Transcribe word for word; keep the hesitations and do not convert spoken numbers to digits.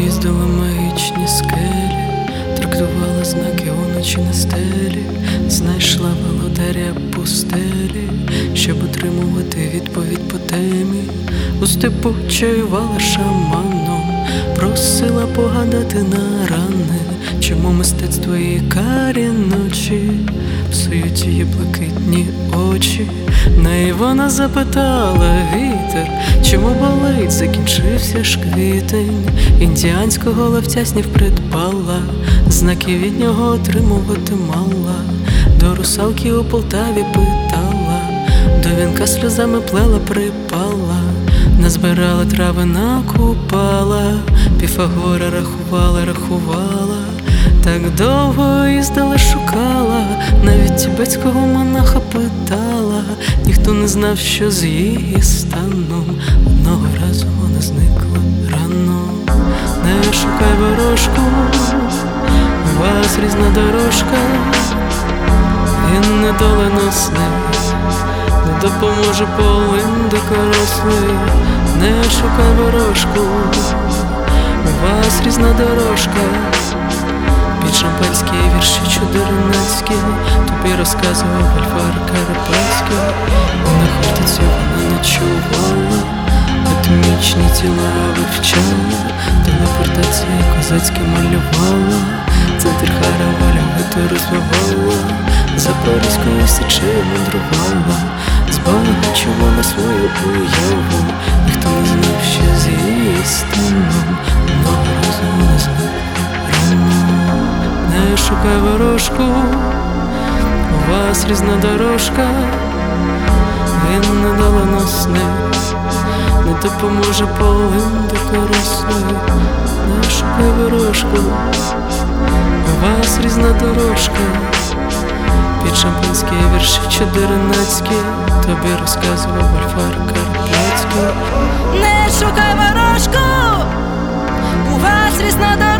їздили магічні скелі, трактувала знаки уночі на стелі, знайшла володаря пустелі, щоб отримувати відповідь по темі. У степу чаювала шаманом, просила погадати на рани, чому мистецтво її карі ночі псують її блакитні очі. В неї вона запитала вітер, чому болить, закінчився ж квітень. Індіанського ловця снів придбала, знаки від нього отримувати мала. До русалки у Полтаві питала, до вінка сльозами плела припала. Назбирала трави, накупала, Піфагора рахувала, рахувала. Так довго їздила, шукала, навіть тібетського монаха питала. Ніхто не знав, що з її станом. Одного разу вона зникла рано. Не шукай ворожку, у вас різна дорожка. Він недоленосний, не допоможе полин дикорослий. Не шукай ворожку, у вас різна дорожка. Під шампанські вірші чудернацькі тобі розказував Альвар Карпатський. І на хортиці вона ночувала, атомічні тіла вивчала, телепортації козацькі малювала, центр Хараваля виту розвивала, Запорізькою січею мандрувала, збагачувала свою уяву. Ніхто не знав, що з її станом. Одного разу вона зникла рано. Не шукай ворожку, у вас різна дорожка. Він недоленосний, не допоможе полин дикорослий. Не шукай ворожку, у вас різна дорожка. Під шампанські вірші чудернацькі тобі розказував Альвар Карпатський. Не шукай ворожку, у вас різна дорожка.